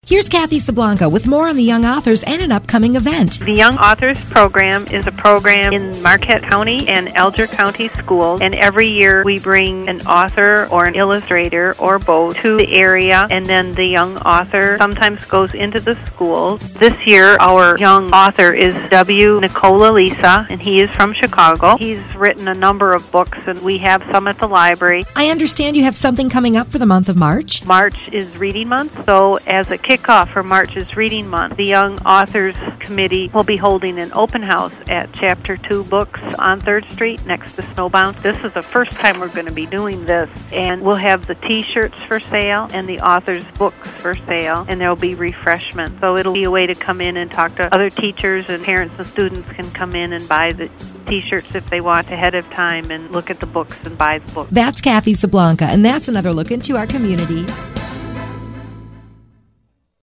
Here's Kathy Sablanca with more on the Young Authors and an upcoming event. The Young Authors Program is a program in Marquette County and Alger County schools, and every year we bring an author or an illustrator or both to the area, and then the young author sometimes goes into the schools. This year our young author is W. Nicola Lisa, and he is from Chicago. He's written a number of books, and we have some at the library. I understand you have something coming up for the month of March. March is Reading Month, so as a kickoff for March's Reading Month, the Young Authors Committee will be holding an open house at Chapter 2 Books on 3rd Street next to Snowbound. This is the first time we're going to be doing this, and we'll have the T-shirts for sale and the authors' books for sale, and there will be refreshments. So it'll be a way to come in and talk to other teachers, and parents and students can come in and buy the T-shirts if they want ahead of time and look at the books and buy the books. That's Kathy Sablanca, and that's another look into our community.